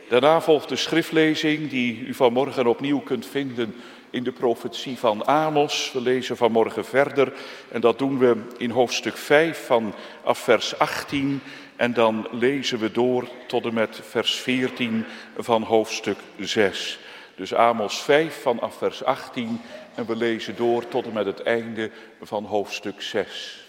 Daarna volgt de schriftlezing die u vanmorgen opnieuw kunt vinden in de profetie van Amos. We lezen vanmorgen verder en dat doen we in hoofdstuk 5 vanaf vers 18 en dan lezen we door tot en met vers 14 van hoofdstuk 6. Dus Amos 5 vanaf vers 18 en we lezen door tot en met het einde van hoofdstuk 6.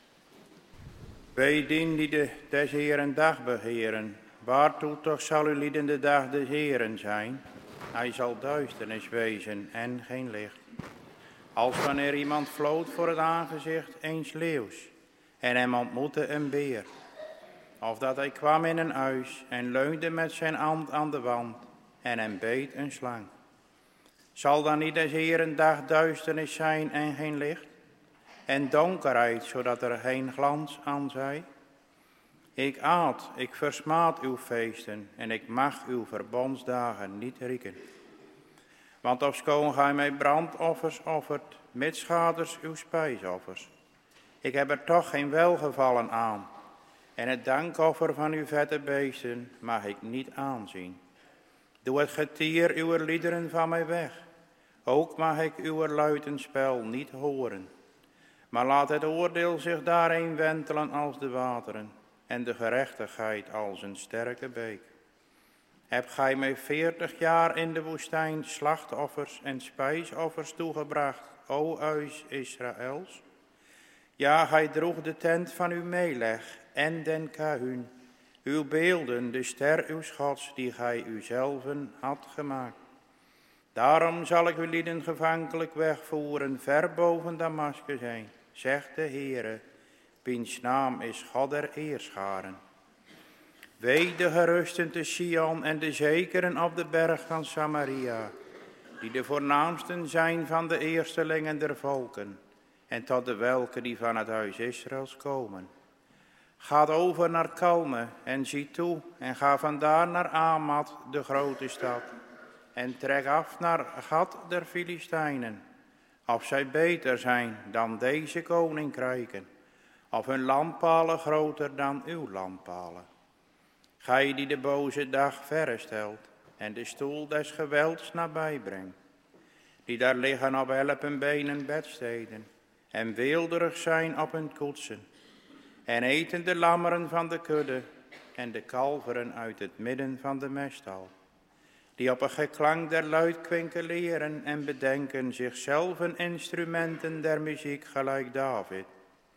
Wij die des Heeren dag beheren, waartoe toch zal uw lieden de dag des Heeren zijn? Hij zal duisternis wezen en geen licht. Als wanneer iemand vloot voor het aangezicht eens leeuws en hem ontmoette een beer. Of dat hij kwam in een huis en leunde met zijn hand aan de wand en hem beet een slang. Zal dan niet des Heeren dag duisternis zijn en geen licht? En donkerheid, zodat er geen glans aan zij? Ik aad, ik versmaad uw feesten en ik mag uw verbondsdagen niet rieken. Want ofschoon gij mij brandoffers offert, mitschaders uw spijsoffers. Ik heb er toch geen welgevallen aan. En het dankoffer van uw vette beesten mag ik niet aanzien. Doe het getier uw liederen van mij weg. Ook mag ik uw luitenspel niet horen. Maar laat het oordeel zich daarheen wentelen als de wateren en de gerechtigheid als een sterke beek. Hebt gij mij 40 jaar in de woestijn slachtoffers en spijsoffers toegebracht, o huis Israëls? Ja, gij droeg de tent van uw meeleg en den kahuun, uw beelden, de ster uw gods, die gij uzelven had gemaakt. Daarom zal ik uw lieden gevankelijk wegvoeren, ver boven Damaskus heen, zegt de Heere, wiens naam is God der Heerscharen. Wee de gerusten te Sion en de zekeren op de berg van Samaria, die de voornaamsten zijn van de eerstelingen der volken, en tot de welke die van het huis Israëls komen. Gaat over naar Kalme en zie toe, en ga vandaar naar Amat, de grote stad, en trek af naar Gat der Filistijnen, of zij beter zijn dan deze koninkrijken, of hun landpalen groter dan uw landpalen. Gij die de boze dag verre stelt en de stoel des gewelds nabij brengt, die daar liggen op elpenbenen bedsteden en weelderig zijn op hun koetsen, en eten de lammeren van de kudde en de kalveren uit het midden van de meststal, die op een geklank der luidklinken leren en bedenken zichzelf instrumenten der muziek gelijk David,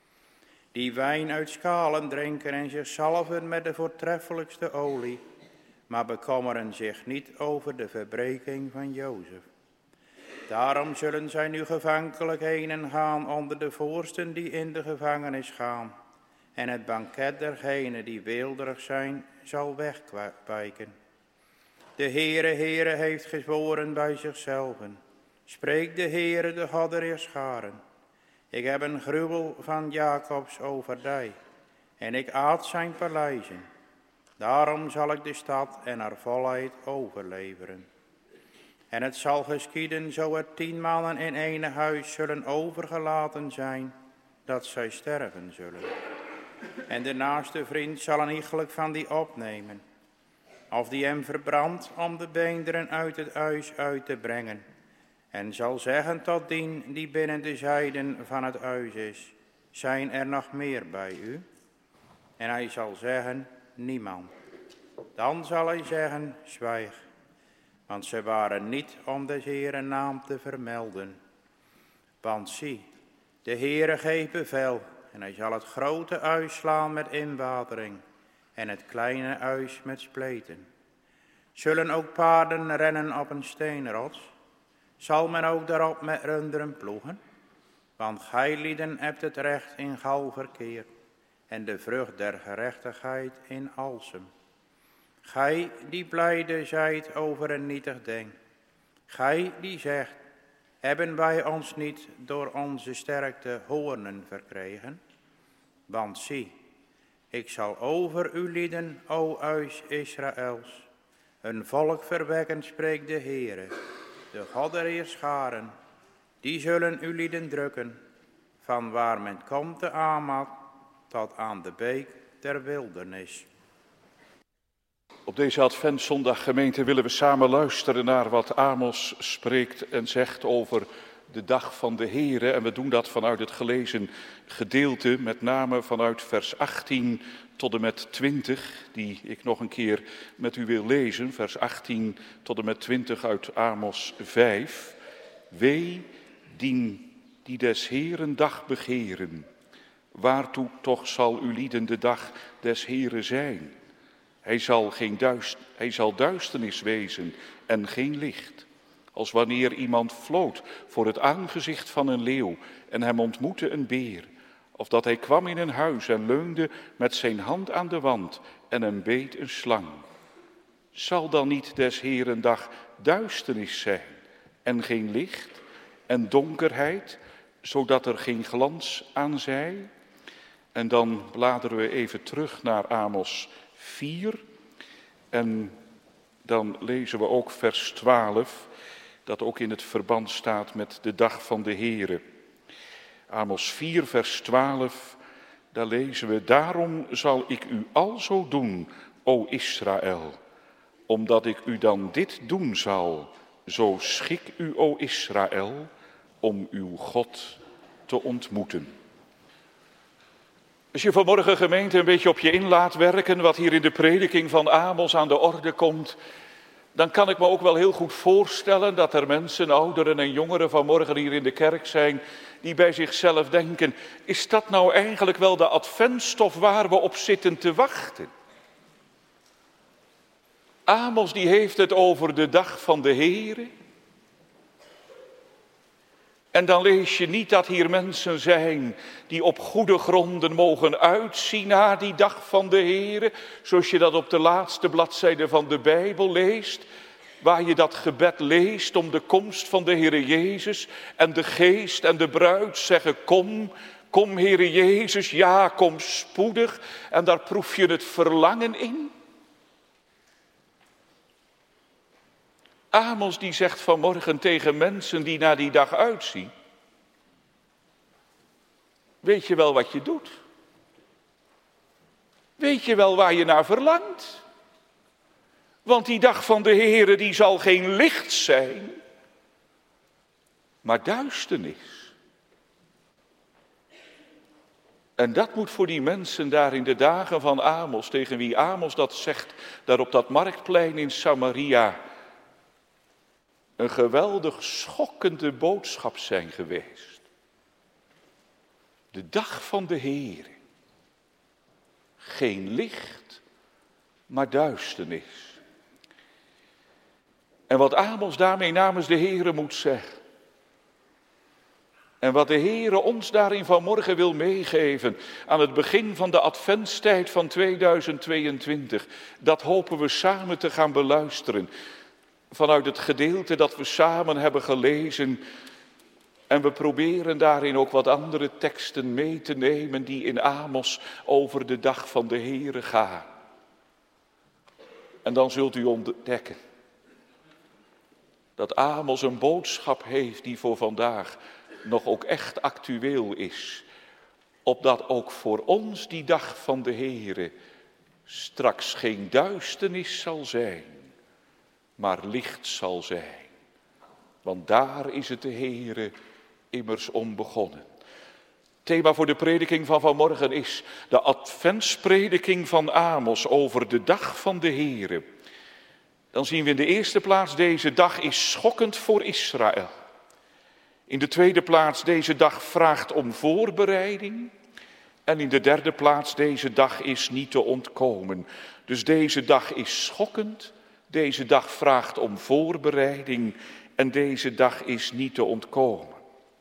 die wijn uit schalen drinken en zich zalven met de voortreffelijkste olie, maar bekommeren zich niet over de verbreking van Jozef. Daarom zullen zij nu gevankelijk heen en gaan onder de voorsten die in de gevangenis gaan, en het banket dergenen die weelderig zijn zal wegwijken. De Heere heeft gezworen bij zichzelven. Spreekt de Heere, de God der Heerscharen. Ik heb een gruwel van Jacobs overdij, en ik aad zijn paleizen. Daarom zal ik de stad en haar volheid overleveren. En het zal geschieden, zo er 10 mannen in enig huis zullen overgelaten zijn, dat zij sterven zullen. En de naaste vriend zal een iegelijk van die opnemen, of die hem verbrandt om de beenderen uit het huis uit te brengen. En zal zeggen tot dien die binnen de zijden van het huis is, zijn er nog meer bij u? En hij zal zeggen, niemand. Dan zal hij zeggen, zwijg, want ze waren niet om des Heeren naam te vermelden. Want zie, de Heere geeft bevel, en hij zal het grote huis slaan met inwatering, en het kleine huis met spleten. Zullen ook paarden rennen op een steenrots? Zal men ook daarop met runderen ploegen? Want gij lieden hebt het recht in Gal verkeerd, en de vrucht der gerechtigheid in Alsem. Gij die blijde zijt over een nietig ding. Gij die zegt, hebben wij ons niet door onze sterkte hoornen verkregen? Want zie, ik zal over u lieden, o huis Israëls, een volk verwekken, spreekt de Heere, de God der Heerscharen. Die zullen uw lieden drukken, van waar men komt te Amat tot aan de beek der wildernis. Op deze Adventszondag, gemeente, willen we samen luisteren naar wat Amos spreekt en zegt over de dag van de Here. En we doen dat vanuit het gelezen gedeelte, met name vanuit vers 18 tot en met 20, die ik nog een keer met u wil lezen. Vers 18 tot en met 20 uit Amos 5. Wee die des Heeren dag begeren. Waartoe toch zal uw lieden de dag des Heeren zijn? Hij zal duisternis wezen en geen licht. Als wanneer iemand floot voor het aangezicht van een leeuw en hem ontmoette een beer. Of dat hij kwam in een huis en leunde met zijn hand aan de wand en hem beet een slang. Zal dan niet des Heeren dag duisternis zijn en geen licht en donkerheid, zodat er geen glans aan zij? En dan bladeren we even terug naar Amos 4 en dan lezen we ook vers 12, dat ook in het verband staat met de dag van de Here. Amos 4 vers 12, daar lezen we: Daarom zal ik u alzo doen, o Israël, omdat ik u dan dit doen zal, zo schik u, o Israël, om uw God te ontmoeten. Als je vanmorgen, gemeente, een beetje op je in laat werken wat hier in de prediking van Amos aan de orde komt, dan kan ik me ook wel heel goed voorstellen dat er mensen, ouderen en jongeren vanmorgen hier in de kerk zijn, die bij zichzelf denken: is dat nou eigenlijk wel de adventstof waar we op zitten te wachten? Amos die heeft het over de dag van de Here. En dan lees je niet dat hier mensen zijn die op goede gronden mogen uitzien naar die dag van de Here, zoals je dat op de laatste bladzijde van de Bijbel leest, waar je dat gebed leest om de komst van de Heere Jezus en de geest en de bruid zeggen: kom, kom Heere Jezus, ja, kom spoedig. En daar proef je het verlangen in. Amos die zegt vanmorgen tegen mensen die naar die dag uitzien: weet je wel wat je doet? Weet je wel waar je naar verlangt? Want die dag van de Heere die zal geen licht zijn, maar duisternis. En dat moet voor die mensen daar in de dagen van Amos, tegen wie Amos dat zegt, daar op dat marktplein in Samaria, een geweldig schokkende boodschap zijn geweest. De dag van de Heere. Geen licht, maar duisternis. En wat Amos daarmee namens de Heere moet zeggen. En wat de Heere ons daarin vanmorgen wil meegeven aan het begin van de adventstijd van 2022. Dat hopen we samen te gaan beluisteren. Vanuit het gedeelte dat we samen hebben gelezen. En we proberen daarin ook wat andere teksten mee te nemen die in Amos over de dag van de Heere gaan. En dan zult u ontdekken dat Amos een boodschap heeft die voor vandaag nog ook echt actueel is. Opdat ook voor ons die dag van de Heere straks geen duisternis zal zijn, maar licht zal zijn. Want daar is het de Heere immers om begonnen. Thema voor de prediking van vanmorgen is de adventsprediking van Amos over de dag van de Heere. Dan zien we in de eerste plaats: deze dag is schokkend voor Israël. In de tweede plaats: deze dag vraagt om voorbereiding. En in de derde plaats: deze dag is niet te ontkomen. Dus deze dag is schokkend, deze dag vraagt om voorbereiding en deze dag is niet te ontkomen.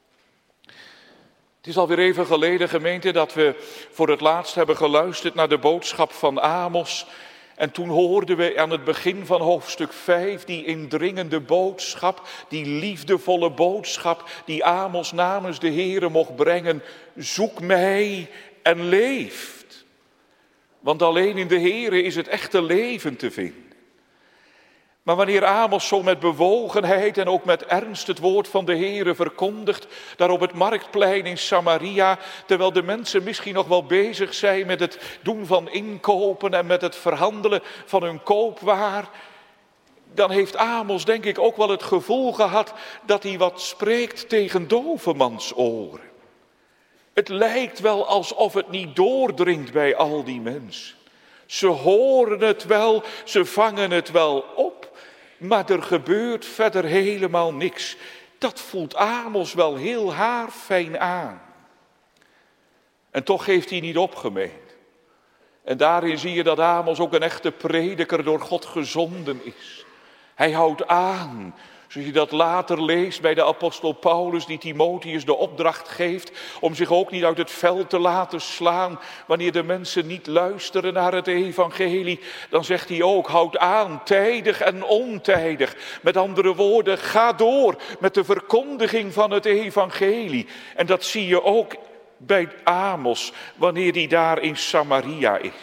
Het is alweer even geleden, gemeente, dat we voor het laatst hebben geluisterd naar de boodschap van Amos. En toen hoorden we aan het begin van hoofdstuk 5 die indringende boodschap, die liefdevolle boodschap die Amos namens de Heere mocht brengen: zoek mij en leeft. Want alleen in de Heere is het echte leven te vinden. Maar wanneer Amos zo met bewogenheid en ook met ernst het woord van de Heere verkondigt, daar op het marktplein in Samaria, terwijl de mensen misschien nog wel bezig zijn met het doen van inkopen en met het verhandelen van hun koopwaar, dan heeft Amos denk ik ook wel het gevoel gehad dat hij wat spreekt tegen dovemansoren. Het lijkt wel alsof het niet doordringt bij al die mensen. Ze horen het wel, ze vangen het wel op, maar er gebeurt verder helemaal niks. Dat voelt Amos wel heel haarfijn aan. En toch heeft hij niet opgemerkt. En daarin zie je dat Amos ook een echte prediker door God gezonden is. Hij houdt aan, zoals je dat later leest bij de apostel Paulus, die Timotheus de opdracht geeft om zich ook niet uit het veld te laten slaan wanneer de mensen niet luisteren naar het evangelie. Dan zegt hij ook, houd aan, tijdig en ontijdig. Met andere woorden, ga door met de verkondiging van het evangelie. En dat zie je ook bij Amos wanneer hij daar in Samaria is.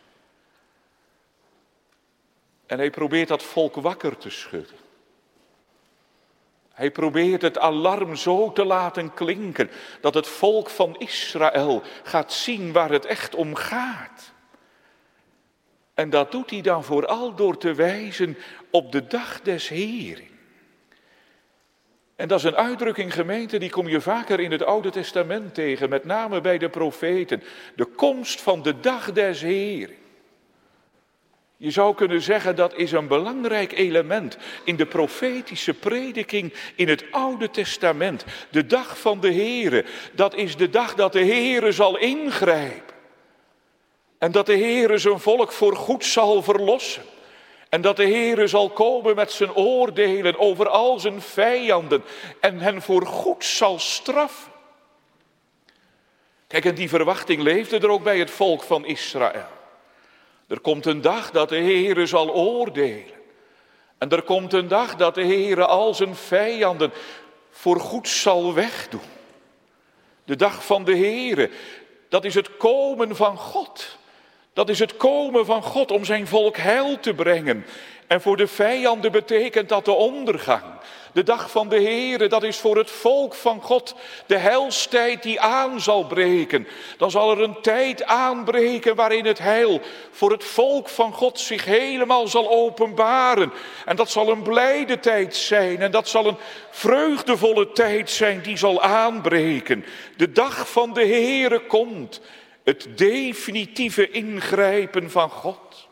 En hij probeert dat volk wakker te schudden. Hij probeert het alarm zo te laten klinken dat het volk van Israël gaat zien waar het echt om gaat. En dat doet hij dan vooral door te wijzen op de dag des Heeren. En dat is een uitdrukking, gemeente, die kom je vaker in het Oude Testament tegen, met name bij de profeten. De komst van de dag des Heeren. Je zou kunnen zeggen dat is een belangrijk element in de profetische prediking in het Oude Testament. De dag van de Heere, dat is de dag dat de Heere zal ingrijpen. En dat de Heere zijn volk voor goed zal verlossen. En dat de Heere zal komen met zijn oordelen over al zijn vijanden en hen voor goed zal straffen. Kijk, en die verwachting leefde er ook bij het volk van Israël. Er komt een dag dat de Heere zal oordelen. En er komt een dag dat de Heere al zijn vijanden voor goed zal wegdoen. De dag van de Heere, dat is het komen van God. Dat is het komen van God om zijn volk heil te brengen. En voor de vijanden betekent dat de ondergang. De dag van de Heere, dat is voor het volk van God de heilstijd die aan zal breken. Dan zal er een tijd aanbreken waarin het heil voor het volk van God zich helemaal zal openbaren. En dat zal een blijde tijd zijn en dat zal een vreugdevolle tijd zijn die zal aanbreken. De dag van de Heere komt, het definitieve ingrijpen van God.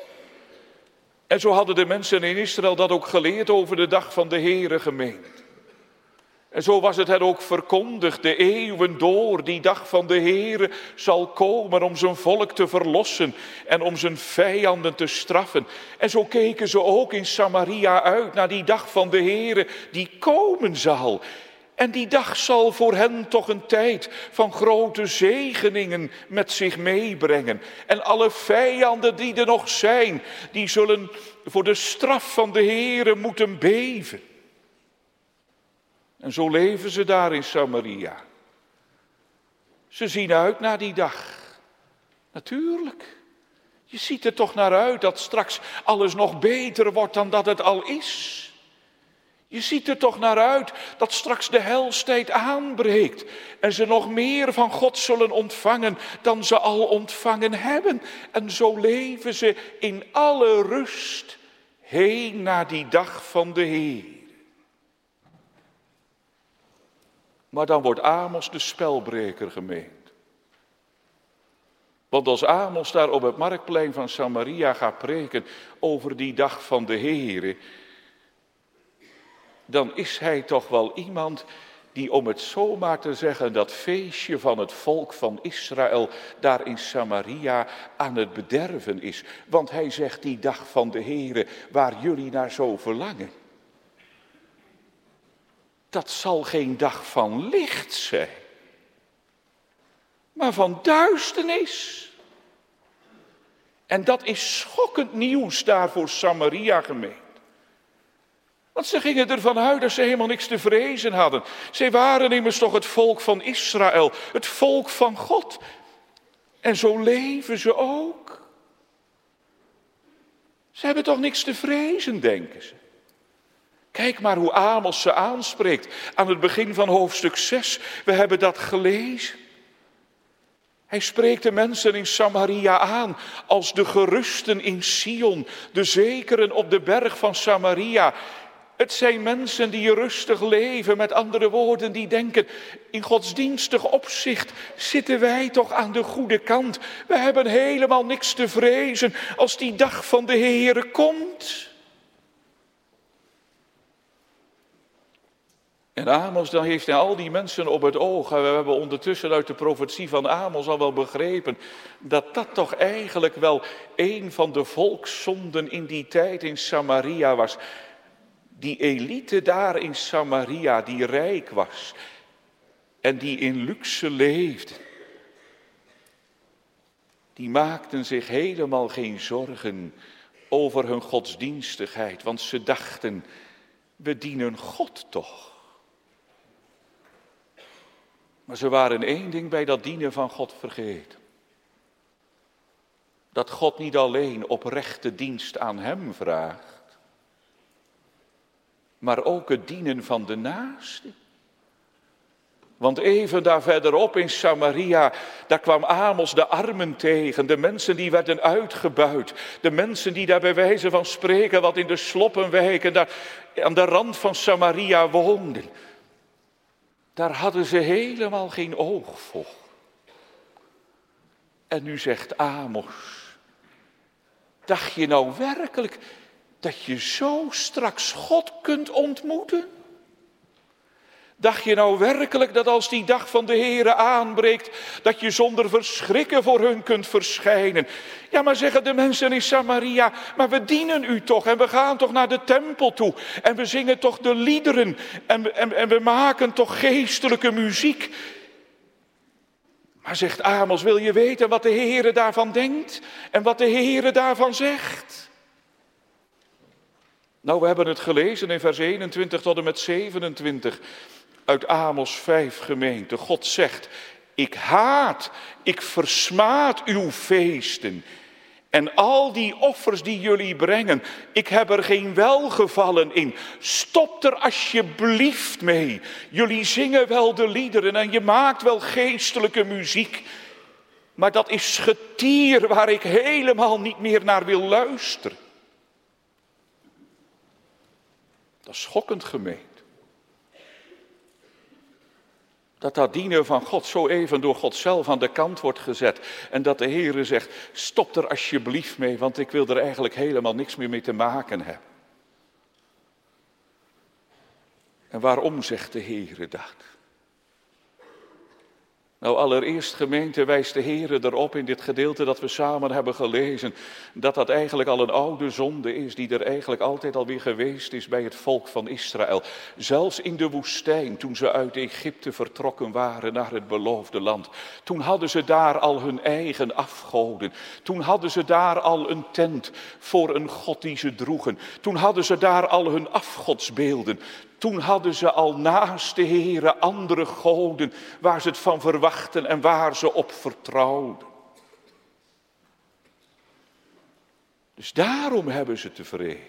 En zo hadden de mensen in Israël dat ook geleerd over de dag van de Heere, gemeente. En zo was het hen ook verkondigd, de eeuwen door, die dag van de Heere zal komen om zijn volk te verlossen en om zijn vijanden te straffen. En zo keken ze ook in Samaria uit naar die dag van de Heere die komen zal. En die dag zal voor hen toch een tijd van grote zegeningen met zich meebrengen. En alle vijanden die er nog zijn, die zullen voor de straf van de Heere moeten beven. En zo leven ze daar in Samaria. Ze zien uit naar die dag. Natuurlijk. Je ziet er toch naar uit dat straks alles nog beter wordt dan dat het al is. Je ziet er toch naar uit dat straks de heilstijd aanbreekt en ze nog meer van God zullen ontvangen dan ze al ontvangen hebben. En zo leven ze in alle rust heen naar die dag van de Heer. Maar dan wordt Amos de spelbreker gemeend. Want als Amos daar op het marktplein van Samaria gaat preken over die dag van de Heere, dan is hij toch wel iemand die, om het zo maar te zeggen, dat feestje van het volk van Israël daar in Samaria aan het bederven is. Want hij zegt, die dag van de Heere waar jullie naar zo verlangen, dat zal geen dag van licht zijn, maar van duisternis. En dat is schokkend nieuws daar voor Samaria, gemeente. Want ze gingen ervan uit dat ze helemaal niks te vrezen hadden. Zij waren immers toch het volk van Israël, het volk van God. En zo leven ze ook. Ze hebben toch niks te vrezen, denken ze. Kijk maar hoe Amos ze aanspreekt aan het begin van hoofdstuk 6. We hebben dat gelezen. Hij spreekt de mensen in Samaria aan als de gerusten in Sion, de zekeren op de berg van Samaria. Het zijn mensen die rustig leven, met andere woorden, die denken, in godsdienstig opzicht zitten wij toch aan de goede kant. We hebben helemaal niks te vrezen als die dag van de Heere komt. En Amos, dan heeft hij al die mensen op het oog. En we hebben ondertussen uit de profetie van Amos al wel begrepen dat dat toch eigenlijk wel een van de volkszonden in die tijd in Samaria was. Die elite daar in Samaria, die rijk was en die in luxe leefde, die maakten zich helemaal geen zorgen over hun godsdienstigheid, want ze dachten, we dienen God toch. Maar ze waren één ding bij dat dienen van God vergeten. Dat God niet alleen oprechte dienst aan hem vraagt, maar ook het dienen van de naaste. Want even daar verderop in Samaria, daar kwam Amos de armen tegen, de mensen die werden uitgebuit, de mensen die daar bij wijze van spreken wat in de sloppenwijken daar aan de rand van Samaria woonden. Daar hadden ze helemaal geen oog voor. En nu zegt Amos, dacht je nou werkelijk dat je zo straks God kunt ontmoeten? Dacht je nou werkelijk dat als die dag van de Heere aanbreekt, dat je zonder verschrikken voor hun kunt verschijnen? Ja, maar zeggen de mensen in Samaria, maar we dienen u toch en we gaan toch naar de tempel toe en we zingen toch de liederen en we maken toch geestelijke muziek. Maar zegt Amos, wil je weten wat de Heere daarvan denkt en wat de Heere daarvan zegt? Nou, we hebben het gelezen in vers 21 tot en met 27 uit Amos 5 gemeente. God zegt, ik haat, ik versmaad uw feesten en al die offers die jullie brengen. Ik heb er geen welgevallen in. Stop er alsjeblieft mee. Jullie zingen wel de liederen en je maakt wel geestelijke muziek. Maar dat is getier waar ik helemaal niet meer naar wil luisteren. Dat is schokkend gemeend. Dat dienen van God zo even door God zelf aan de kant wordt gezet. En dat de Heere zegt, stop er alsjeblieft mee, want ik wil er eigenlijk helemaal niks meer mee te maken hebben. En waarom zegt de Heere dat? Nou, allereerst gemeente wijst de Heere erop in dit gedeelte dat we samen hebben gelezen, dat dat eigenlijk al een oude zonde is die er eigenlijk altijd alweer geweest is bij het volk van Israël. Zelfs in de woestijn, toen ze uit Egypte vertrokken waren naar het beloofde land. Toen hadden ze daar al hun eigen afgoden. Toen hadden ze daar al een tent voor een god die ze droegen. Toen hadden ze daar al hun afgodsbeelden. Toen hadden ze al naast de Heere andere goden waar ze het van verwachten en waar ze op vertrouwden. Dus daarom hebben ze te vrezen.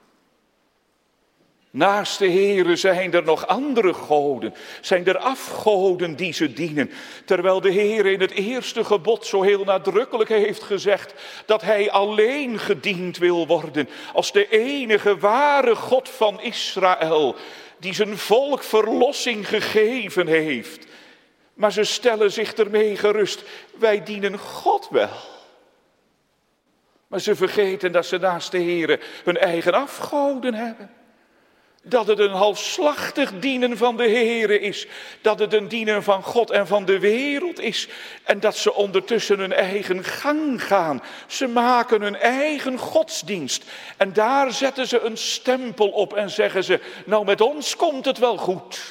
Naast de Heere zijn er nog andere goden, zijn er afgoden die ze dienen. Terwijl de Heere in het eerste gebod zo heel nadrukkelijk heeft gezegd dat hij alleen gediend wil worden als de enige ware God van Israël, die zijn volk verlossing gegeven heeft. Maar ze stellen zich ermee gerust, wij dienen God wel. Maar ze vergeten dat ze naast de Heere hun eigen afgoden hebben. Dat het een halfslachtig dienen van de Heere is. Dat het een dienen van God en van de wereld is. En dat ze ondertussen hun eigen gang gaan. Ze maken hun eigen godsdienst. En daar zetten ze een stempel op en zeggen ze, nou met ons komt het wel goed.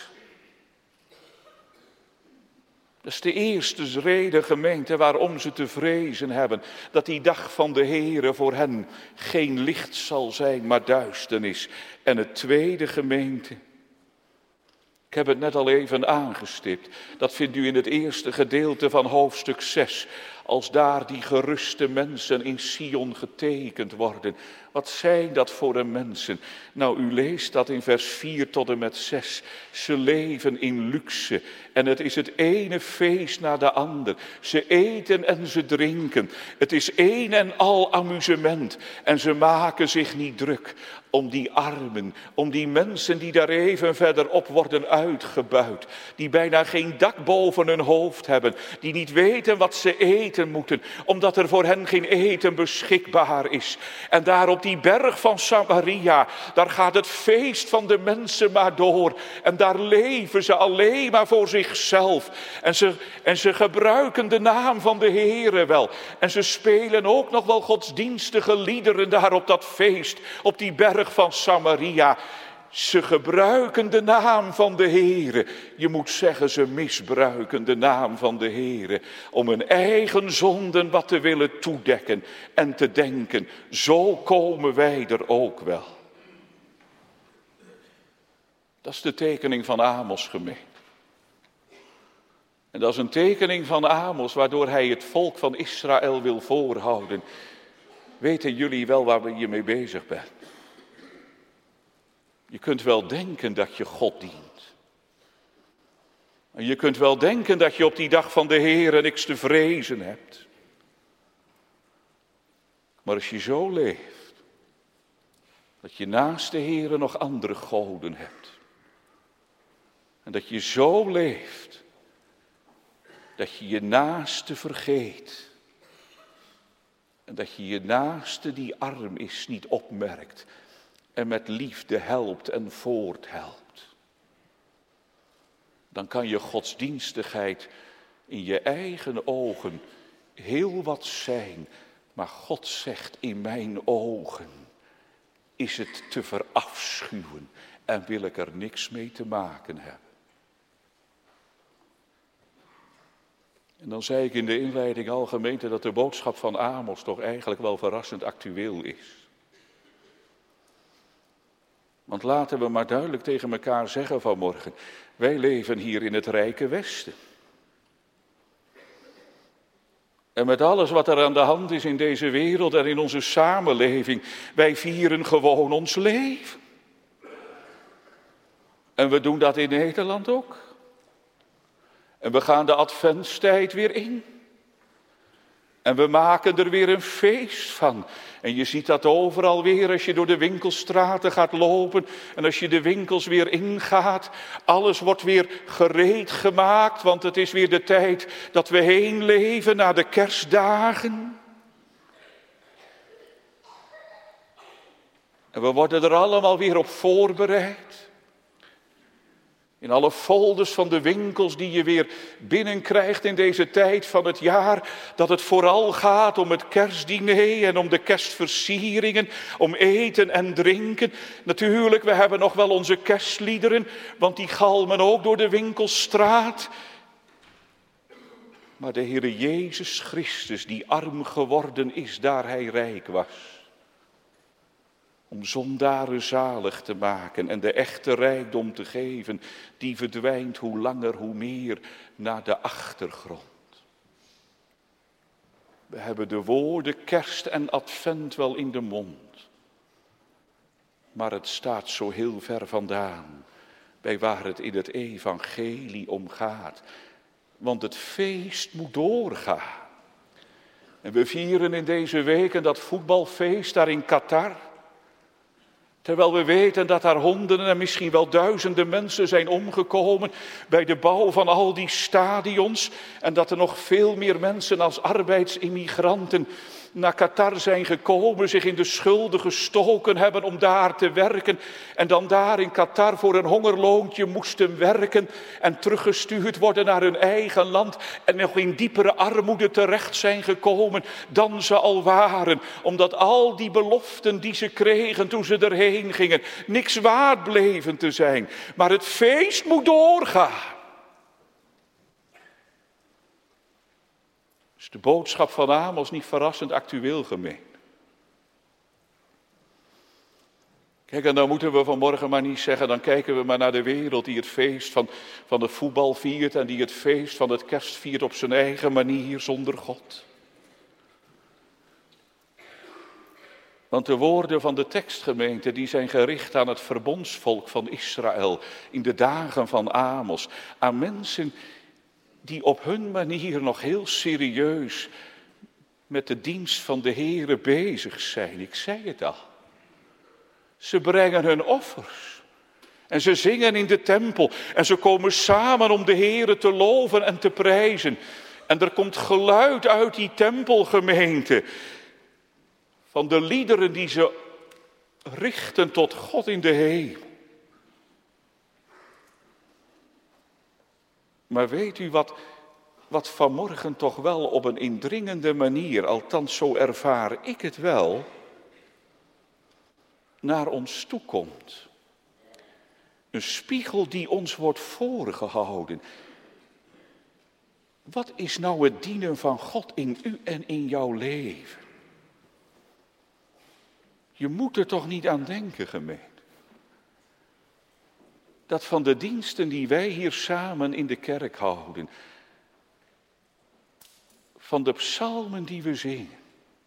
Dat is de eerste reden, gemeente, waarom ze te vrezen hebben. Dat die dag van de Heere voor hen geen licht zal zijn, maar duisternis. En het tweede, gemeente, ik heb het net al even aangestipt. Dat vindt u in het eerste gedeelte van hoofdstuk 6. als daar die geruste mensen in Sion getekend worden. Wat zijn dat voor een mensen? Nou, u leest dat in vers 4 tot en met 6. Ze leven in luxe en het is het ene feest na de ander. Ze eten en ze drinken. Het is een en al amusement en ze maken zich niet druk om die armen, om die mensen die daar even verderop worden uitgebuit, die bijna geen dak boven hun hoofd hebben, die niet weten wat ze eten moeten, omdat er voor hen geen eten beschikbaar is. En daar op die berg van Samaria, daar gaat het feest van de mensen maar door. En daar leven ze alleen maar voor zichzelf. En ze gebruiken de naam van de Heere wel. En ze spelen ook nog wel godsdienstige liederen daar op dat feest, op die berg van Samaria. Ze gebruiken de naam van de Heere. Je moet zeggen, ze misbruiken de naam van de Heere om hun eigen zonden wat te willen toedekken en te denken, zo komen wij er ook wel. Dat is de tekening van Amos, gemeente. En dat is een tekening van Amos waardoor hij het volk van Israël wil voorhouden. Weten jullie wel waar je mee bezig bent? Je kunt wel denken dat je God dient. En je kunt wel denken dat je op die dag van de Heere niks te vrezen hebt. Maar als je zo leeft, dat je naast de Heere nog andere goden hebt. En dat je zo leeft, dat je je naaste vergeet. En dat je je naaste die arm is niet opmerkt. En met liefde helpt en voorthelpt. Dan kan je godsdienstigheid in je eigen ogen heel wat zijn. Maar God zegt, in mijn ogen is het te verafschuwen en wil ik er niks mee te maken hebben. En dan zei ik in de inleiding al, gemeente, dat de boodschap van Amos toch eigenlijk wel verrassend actueel is. Want laten we maar duidelijk tegen elkaar zeggen vanmorgen, wij leven hier in het rijke Westen. En met alles wat er aan de hand is in deze wereld en in onze samenleving, wij vieren gewoon ons leven. En we doen dat in Nederland ook. En we gaan de adventstijd weer in. En we maken er weer een feest van. En je ziet dat overal weer als je door de winkelstraten gaat lopen. En als je de winkels weer ingaat. Alles wordt weer gereed gemaakt. Want het is weer de tijd dat we heen leven naar de kerstdagen. En we worden er allemaal weer op voorbereid. In alle folders van de winkels die je weer binnenkrijgt in deze tijd van het jaar, dat het vooral gaat om het kerstdiner en om de kerstversieringen, om eten en drinken. Natuurlijk, we hebben nog wel onze kerstliederen, want die galmen ook door de winkelstraat. Maar de Heere Jezus Christus, die arm geworden is daar hij rijk was. Om zondaren zalig te maken en de echte rijkdom te geven, die verdwijnt hoe langer hoe meer naar de achtergrond. We hebben de woorden kerst en advent wel in de mond. Maar het staat zo heel ver vandaan bij waar het in het evangelie om gaat. Want het feest moet doorgaan. En we vieren in deze weken dat voetbalfeest daar in Qatar. Terwijl we weten dat daar honderden en misschien wel duizenden mensen zijn omgekomen bij de bouw van al die stadions. En dat er nog veel meer mensen als arbeidsimmigranten naar Qatar zijn gekomen, zich in de schulden gestoken hebben om daar te werken. En dan daar in Qatar voor een hongerloontje moesten werken en teruggestuurd worden naar hun eigen land. En nog in diepere armoede terecht zijn gekomen dan ze al waren. Omdat al die beloften die ze kregen toen ze erheen gingen, niks waard bleven te zijn. Maar het feest moet doorgaan. Is de boodschap van Amos niet verrassend actueel, gemeente? Kijk, en dan moeten we vanmorgen maar niet zeggen, dan kijken we maar naar de wereld die het feest van het voetbal viert en die het feest van het kerst viert op zijn eigen manier zonder God. Want de woorden van de tekstgemeente die zijn gericht aan het verbondsvolk van Israël in de dagen van Amos. Aan mensen die op hun manier nog heel serieus met de dienst van de Heere bezig zijn. Ik zei het al. Ze brengen hun offers. En ze zingen in de tempel. En ze komen samen om de Heere te loven en te prijzen. En er komt geluid uit die tempelgemeente. Van de liederen die ze richten tot God in de hemel. Maar weet u wat vanmorgen toch wel op een indringende manier, althans zo ervaar ik het wel, naar ons toekomt? Een spiegel die ons wordt voorgehouden. Wat is nou het dienen van God in u en in jouw leven? Je moet er toch niet aan denken, gemeente. Dat van de diensten die wij hier samen in de kerk houden, van de psalmen die we zingen,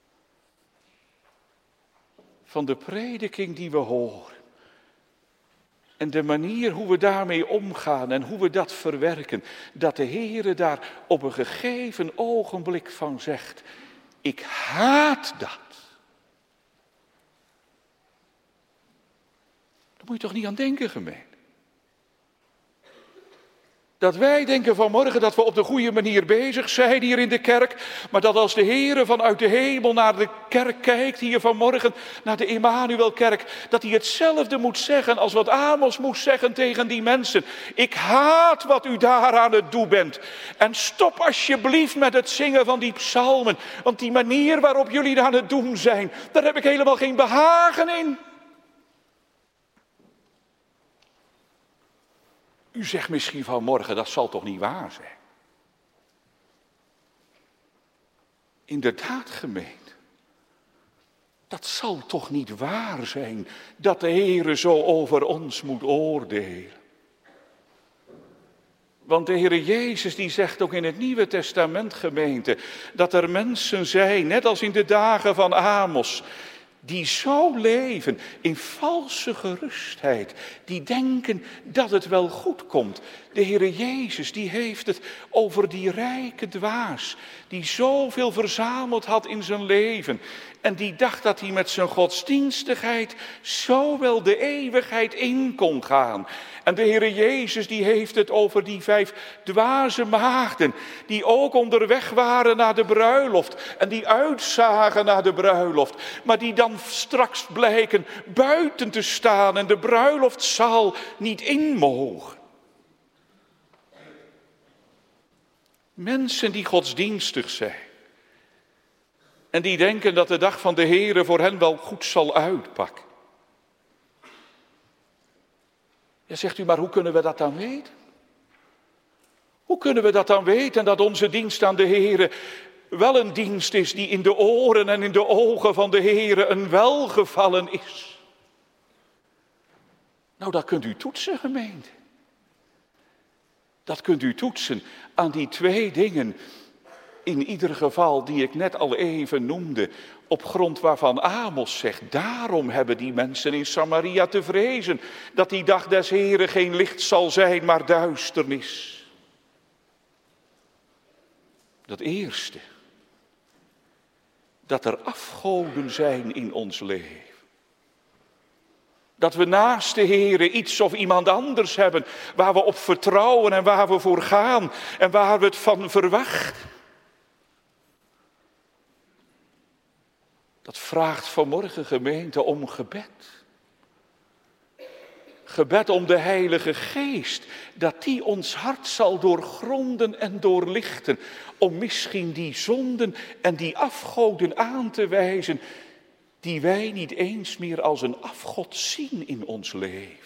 van de prediking die we horen, en de manier hoe we daarmee omgaan en hoe we dat verwerken, dat de Heere daar op een gegeven ogenblik van zegt, ik haat dat. Daar moet je toch niet aan denken, gemeente. Dat wij denken vanmorgen dat we op de goede manier bezig zijn hier in de kerk. Maar dat als de Heere vanuit de hemel naar de kerk kijkt hier vanmorgen, naar de Emmanuelkerk, dat hij hetzelfde moet zeggen als wat Amos moest zeggen tegen die mensen. Ik haat wat u daar aan het doen bent. En stop alsjeblieft met het zingen van die psalmen. Want die manier waarop jullie aan het doen zijn, daar heb ik helemaal geen behagen in. U zegt misschien vanmorgen, dat zal toch niet waar zijn? Inderdaad, gemeente. Dat zal toch niet waar zijn dat de Heere zo over ons moet oordelen? Want de Heere Jezus die zegt ook in het Nieuwe Testament, gemeente, dat er mensen zijn, net als in de dagen van Amos, die zo leven in valse gerustheid, die denken dat het wel goed komt. De Heere Jezus die heeft het over die rijke dwaas, die zoveel verzameld had in zijn leven. En die dacht dat hij met zijn godsdienstigheid zo wel de eeuwigheid in kon gaan. En de Heere Jezus die heeft het over die 5 dwaze maagden, die ook onderweg waren naar de bruiloft. En die uitzagen naar de bruiloft. Maar die dan straks blijken buiten te staan en de bruiloftzaal niet in mogen. Mensen die godsdienstig zijn. En die denken dat de dag van de Heere voor hen wel goed zal uitpakken. Ja, zegt u, maar hoe kunnen we dat dan weten? Hoe kunnen we dat dan weten dat onze dienst aan de Heere wel een dienst is die in de oren en in de ogen van de Heere een welgevallen is? Nou, dat kunt u toetsen, gemeente. Dat kunt u toetsen aan die 2 dingen, in ieder geval die ik net al even noemde, op grond waarvan Amos zegt, daarom hebben die mensen in Samaria te vrezen, dat die dag des Heren geen licht zal zijn, maar duisternis. Dat eerste, dat er afgoden zijn in ons leven. Dat we naast de Heere iets of iemand anders hebben waar we op vertrouwen en waar we voor gaan en waar we het van verwachten. Dat vraagt vanmorgen, gemeente, om gebed. Gebed om de Heilige Geest, dat die ons hart zal doorgronden en doorlichten, om misschien die zonden en die afgoden aan te wijzen, die wij niet eens meer als een afgod zien in ons leven.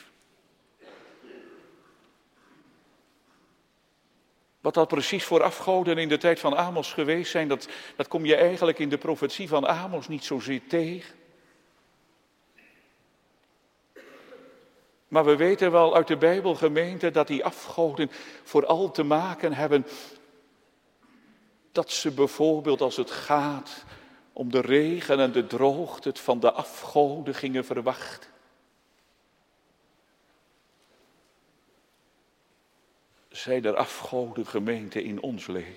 Wat dat precies voor afgoden in de tijd van Amos geweest zijn, dat kom je eigenlijk in de profetie van Amos niet zozeer tegen. Maar we weten wel uit de Bijbel, gemeente, dat die afgoden vooral te maken hebben dat ze bijvoorbeeld als het gaat om de regen en de droogte het van de afgoden gingen verwachten. Zijn er afgoden, gemeente, in ons leven?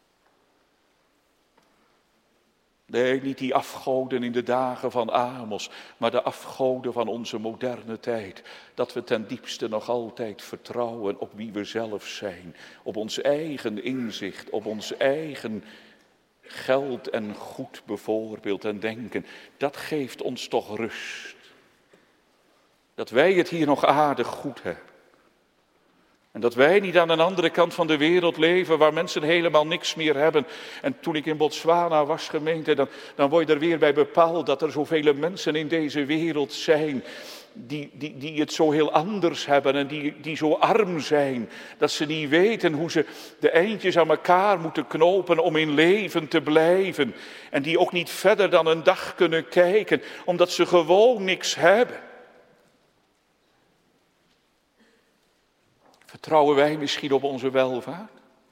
Nee, niet die afgoden in de dagen van Amos, maar de afgoden van onze moderne tijd. Dat we ten diepste nog altijd vertrouwen op wie we zelf zijn. Op ons eigen inzicht, op ons eigen geld en goed bijvoorbeeld en denken. Dat geeft ons toch rust. Dat wij het hier nog aardig goed hebben. En dat wij niet aan de andere kant van de wereld leven waar mensen helemaal niks meer hebben. En toen ik in Botswana was, gemeente, dan word je er weer bij bepaald dat er zoveel mensen in deze wereld zijn die het zo heel anders hebben en die zo arm zijn. Dat ze niet weten hoe ze de eindjes aan elkaar moeten knopen om in leven te blijven. En die ook niet verder dan een dag kunnen kijken, omdat ze gewoon niks hebben. Vertrouwen wij misschien op onze welvaart?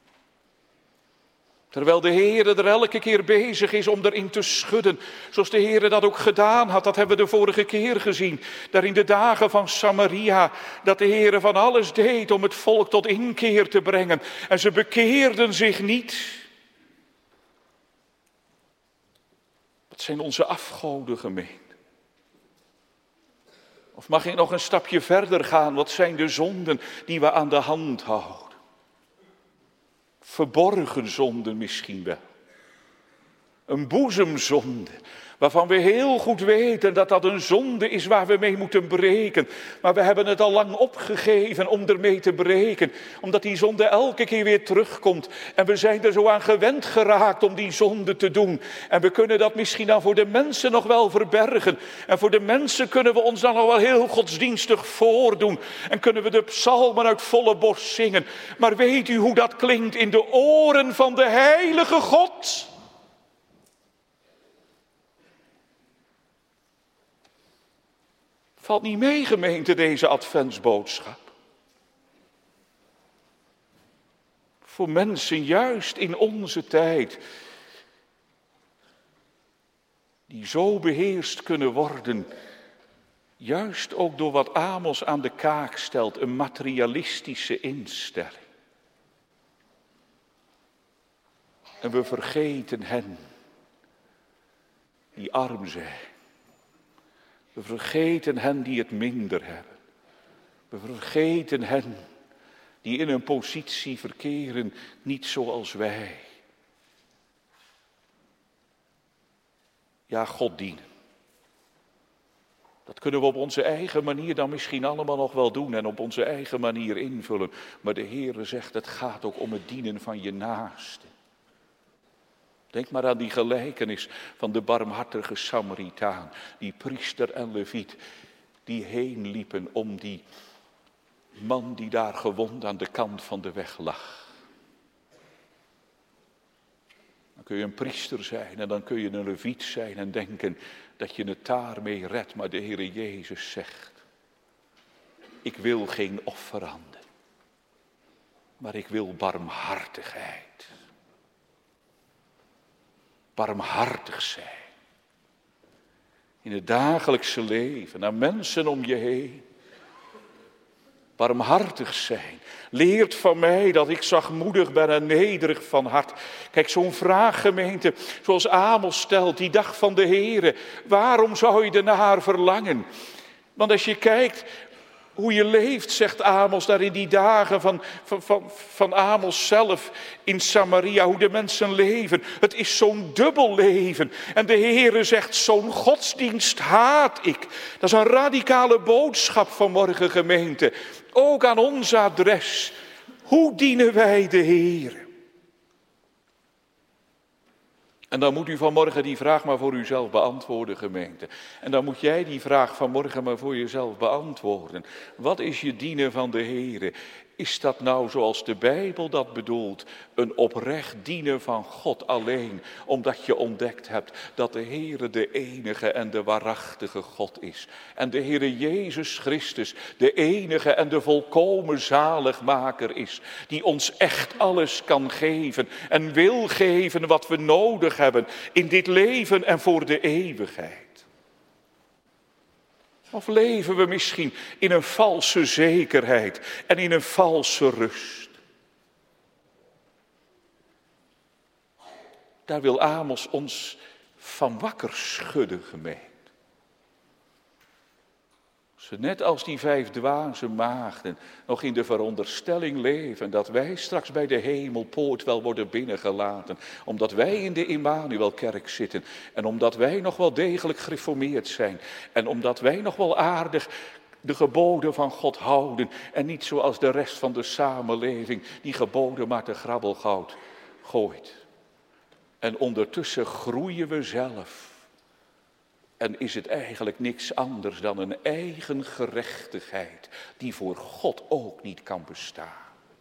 Terwijl de Heer er elke keer bezig is om erin te schudden. Zoals de Heer dat ook gedaan had, dat hebben we de vorige keer gezien. Daar in de dagen van Samaria, dat de Heer van alles deed om het volk tot inkeer te brengen. En ze bekeerden zich niet. Wat zijn onze afgoden, gemeente? Of mag ik nog een stapje verder gaan? Wat zijn de zonden die we aan de hand houden? Verborgen zonden misschien wel. Een boezemzonde, waarvan we heel goed weten dat dat een zonde is waar we mee moeten breken. Maar we hebben het al lang opgegeven om ermee te breken, omdat die zonde elke keer weer terugkomt. En we zijn er zo aan gewend geraakt om die zonde te doen. En we kunnen dat misschien dan voor de mensen nog wel verbergen. En voor de mensen kunnen we ons dan nog wel heel godsdienstig voordoen. En kunnen we de psalmen uit volle borst zingen. Maar weet u hoe dat klinkt in de oren van de heilige God? Valt niet mee, gemeente, deze adventsboodschap. Voor mensen juist in onze tijd, die zo beheerst kunnen worden, juist ook door wat Amos aan de kaak stelt, een materialistische instelling. En we vergeten hen die arm zijn. We vergeten hen die het minder hebben. We vergeten hen die in een positie verkeren, niet zoals wij. Ja, God dienen. Dat kunnen we op onze eigen manier dan misschien allemaal nog wel doen en op onze eigen manier invullen. Maar de Heere zegt, het gaat ook om het dienen van je naaste. Denk maar aan die gelijkenis van de barmhartige Samaritaan, die priester en leviet, die heen liepen om die man die daar gewond aan de kant van de weg lag. Dan kun je een priester zijn en dan kun je een leviet zijn en denken dat je het daarmee redt. Maar de Heere Jezus zegt, ik wil geen offeranden, maar ik wil barmhartigheid. Barmhartig zijn. In het dagelijkse leven, naar mensen om je heen. Barmhartig zijn. Leert van mij dat ik zachtmoedig ben en nederig van hart. Kijk, zo'n vraag, gemeente, zoals Amos stelt, die dag van de Heere. Waarom zou je ernaar verlangen? Want als je kijkt hoe je leeft, zegt Amos, daar in die dagen van Amos zelf in Samaria, hoe de mensen leven. Het is zo'n dubbel leven. En de Heere zegt, zo'n godsdienst haat ik. Dat is een radicale boodschap vanmorgen, gemeente. Ook aan ons adres. Hoe dienen wij de Heere? En dan moet u vanmorgen die vraag maar voor uzelf beantwoorden, gemeente. En dan moet jij die vraag vanmorgen maar voor jezelf beantwoorden. Wat is je dienen van de Heere? Is dat nou zoals de Bijbel dat bedoelt? Een oprecht dienen van God alleen, omdat je ontdekt hebt dat de Heere de enige en de waarachtige God is. En de Heere Jezus Christus de enige en de volkomen zaligmaker is. Die ons echt alles kan geven en wil geven wat we nodig hebben in dit leven en voor de eeuwigheid. Of leven we misschien in een valse zekerheid en in een valse rust? Daar wil Amos ons van wakker schudden, gemeente. Als we net als die 5 dwaze maagden nog in de veronderstelling leven dat wij straks bij de hemelpoort wel worden binnengelaten, omdat wij in de Immanuelkerk zitten en omdat wij nog wel degelijk gereformeerd zijn en omdat wij nog wel aardig de geboden van God houden en niet zoals de rest van de samenleving die geboden maar te grabbelgoud gooit. En ondertussen groeien we zelf. En is het eigenlijk niks anders dan een eigen gerechtigheid die voor God ook niet kan bestaan.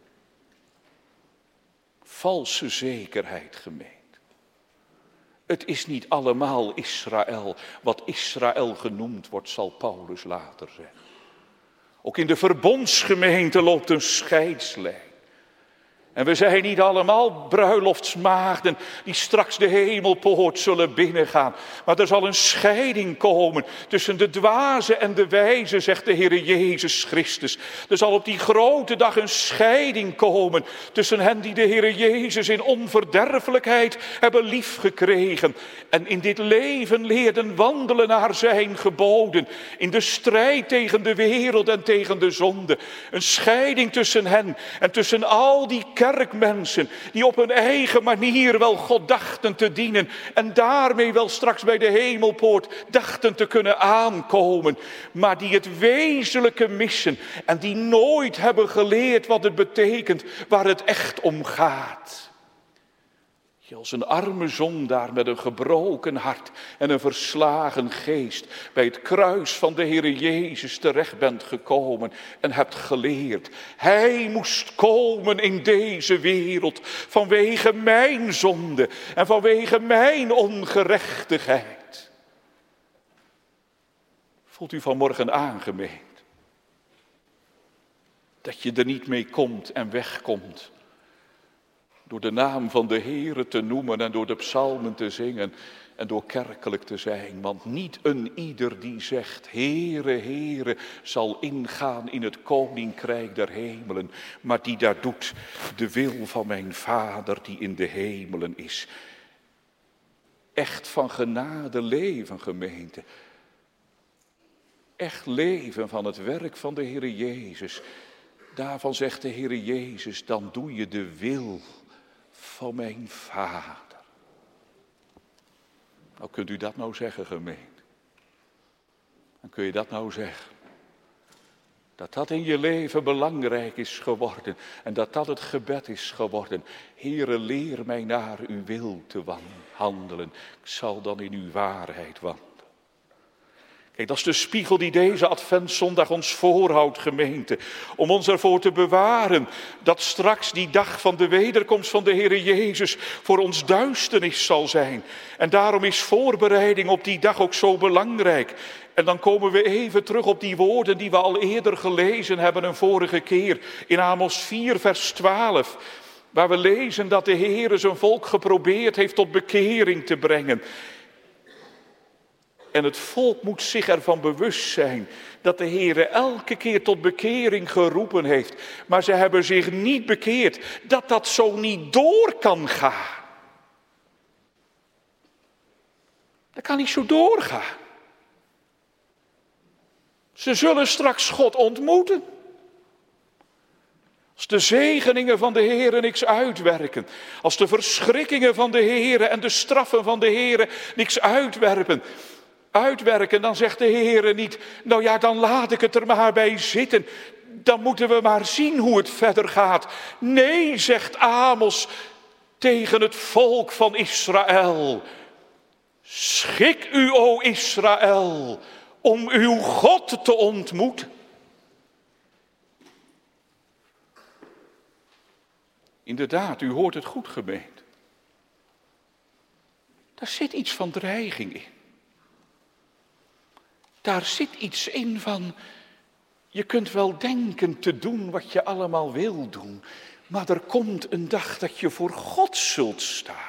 Valse zekerheid, gemeente. Het is niet allemaal Israël. Wat Israël genoemd wordt, zal Paulus later zeggen. Ook in de verbondsgemeente loopt een scheidslijn. En we zijn niet allemaal bruiloftsmaagden die straks de hemelpoort zullen binnengaan. Maar er zal een scheiding komen tussen de dwaze en de wijze, zegt de Heer Jezus Christus. Er zal op die grote dag een scheiding komen tussen hen die de Heer Jezus in onverderfelijkheid hebben liefgekregen. En in dit leven leerden wandelen naar zijn geboden. In de strijd tegen de wereld en tegen de zonde. Een scheiding tussen hen en tussen al die kerkmensen die op hun eigen manier wel God dachten te dienen en daarmee wel straks bij de hemelpoort dachten te kunnen aankomen, maar die het wezenlijke missen en die nooit hebben geleerd wat het betekent, waar het echt om gaat. Je als een arme zondaar met een gebroken hart en een verslagen geest bij het kruis van de Heer Jezus terecht bent gekomen en hebt geleerd. Hij moest komen in deze wereld vanwege mijn zonde en vanwege mijn ongerechtigheid. Voelt u vanmorgen aangemeend dat je er niet mee komt en wegkomt? Door de naam van de Heere te noemen en door de psalmen te zingen en door kerkelijk te zijn. Want niet een ieder die zegt, Heere, Heere, zal ingaan in het koninkrijk der hemelen. Maar die daar doet de wil van mijn Vader die in de hemelen is. Echt van genade leven, gemeente. Echt leven van het werk van de Heere Jezus. Daarvan zegt de Heere Jezus, dan doe je de wil van mijn Vader. Nou, kunt u dat nou zeggen, gemeente? Dan kun je dat nou zeggen. Dat dat in je leven belangrijk is geworden. En dat dat het gebed is geworden. Heere, leer mij naar uw wil te handelen. Ik zal dan in uw waarheid wandelen. Kijk, dat is de spiegel die deze Adventszondag ons voorhoudt, gemeente. Om ons ervoor te bewaren dat straks die dag van de wederkomst van de Heere Jezus voor ons duisternis zal zijn. En daarom is voorbereiding op die dag ook zo belangrijk. En dan komen we even terug op die woorden die we al eerder gelezen hebben een vorige keer. In Amos 4 vers 12. Waar we lezen dat de Heere zijn volk geprobeerd heeft tot bekering te brengen. En het volk moet zich ervan bewust zijn dat de Heere elke keer tot bekering geroepen heeft. Maar ze hebben zich niet bekeerd, dat dat zo niet door kan gaan. Dat kan niet zo doorgaan. Ze zullen straks God ontmoeten. Als de zegeningen van de Heere niks uitwerken. Als de verschrikkingen van de Heere en de straffen van de Heere niks uitwerken, dan zegt de Heere niet, nou ja, dan laat ik het er maar bij zitten. Dan moeten we maar zien hoe het verder gaat. Nee, zegt Amos tegen het volk van Israël. Schik u, o Israël, om uw God te ontmoeten. Inderdaad, u hoort het goed, gemeente. Daar zit iets van dreiging in. Daar zit iets in van, je kunt wel denken te doen wat je allemaal wil doen, maar er komt een dag dat je voor God zult staan.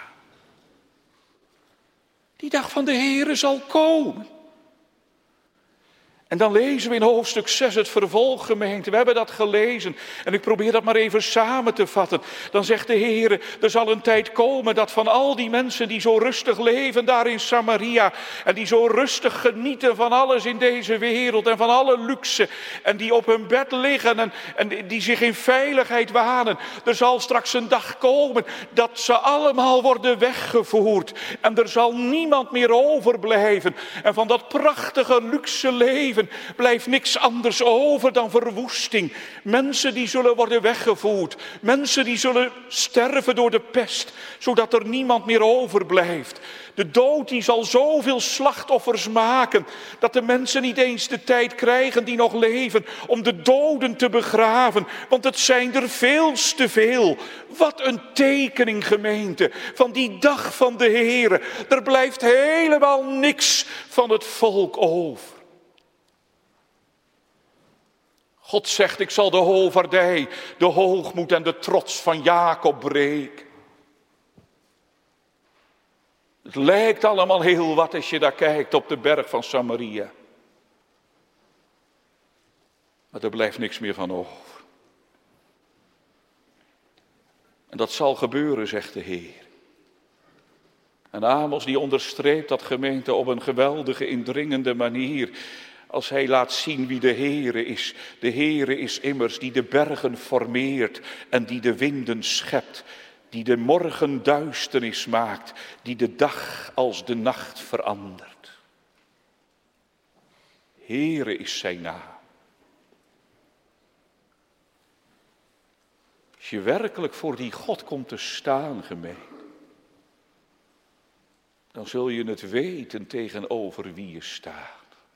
Die dag van de Heere zal komen. En dan lezen we in hoofdstuk 6 het vervolg, gemeente. We hebben dat gelezen en ik probeer dat maar even samen te vatten. Dan zegt de Heer, er zal een tijd komen dat van al die mensen die zo rustig leven daar in Samaria en die zo rustig genieten van alles in deze wereld en van alle luxe en die op hun bed liggen en die zich in veiligheid wanen. Er zal straks een dag komen dat ze allemaal worden weggevoerd en er zal niemand meer overblijven. En van dat prachtige luxe leven blijft niks anders over dan verwoesting. Mensen die zullen worden weggevoerd. Mensen die zullen sterven door de pest, zodat er niemand meer overblijft. De dood die zal zoveel slachtoffers maken, dat de mensen niet eens de tijd krijgen die nog leven om de doden te begraven. Want het zijn er veel te veel. Wat een tekening, gemeente, van die dag van de Heere. Er blijft helemaal niks van het volk over. God zegt, ik zal de hovaardij, de hoogmoed en de trots van Jacob breken. Het lijkt allemaal heel wat als je daar kijkt op de berg van Samaria. Maar er blijft niks meer van over. En dat zal gebeuren, zegt de Heer. En Amos die onderstreept dat, gemeente, op een geweldige, indringende manier, als hij laat zien wie de Heere is. De Heere is immers die de bergen formeert en die de winden schept. Die de morgen duisternis maakt, die de dag als de nacht verandert. Heere is zijn naam. Als je werkelijk voor die God komt te staan, gemeente, dan zul je het weten tegenover wie je staat.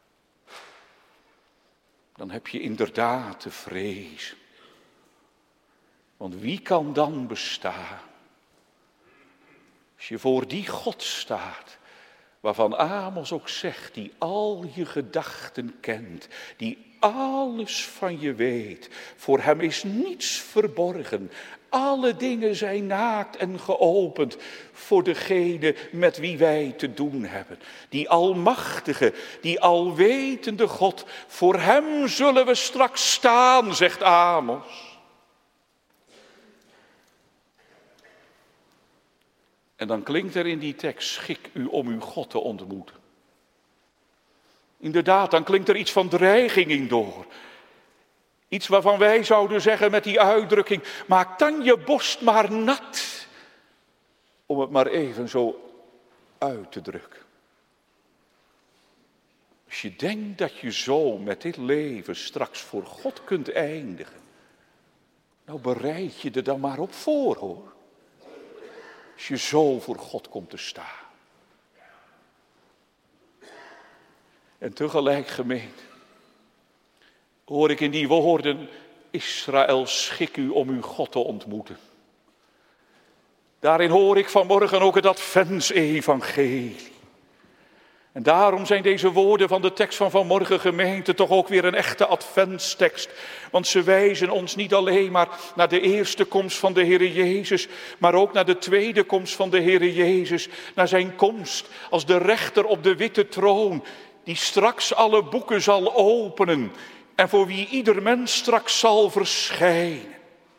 Dan heb je inderdaad te vrezen. Want wie kan dan bestaan? Als je voor die God staat, waarvan Amos ook zegt, die al je gedachten kent, die alles van je weet. Voor hem is niets verborgen. Alle dingen zijn naakt en geopend voor degene met wie wij te doen hebben. Die almachtige, die alwetende God, voor hem zullen we straks staan, zegt Amos. En dan klinkt er in die tekst, schik u om uw God te ontmoeten. Inderdaad, dan klinkt er iets van dreiging in door. Iets waarvan wij zouden zeggen met die uitdrukking, maak dan je borst maar nat. Om het maar even zo uit te drukken. Als je denkt dat je zo met dit leven straks voor God kunt eindigen. Nou, bereid je er dan maar op voor, hoor. Als je zo voor God komt te staan. En tegelijk, gemeente, hoor ik in die woorden, Israël, schik u om uw God te ontmoeten. Daarin hoor ik vanmorgen ook het adventsevangelie. En daarom zijn deze woorden van de tekst van vanmorgen, gemeente, toch ook weer een echte adventstekst. Want ze wijzen ons niet alleen maar naar de eerste komst van de Heere Jezus, maar ook naar de tweede komst van de Heere Jezus. Naar zijn komst als de rechter op de witte troon, die straks alle boeken zal openen en voor wie ieder mens straks zal verschijnen.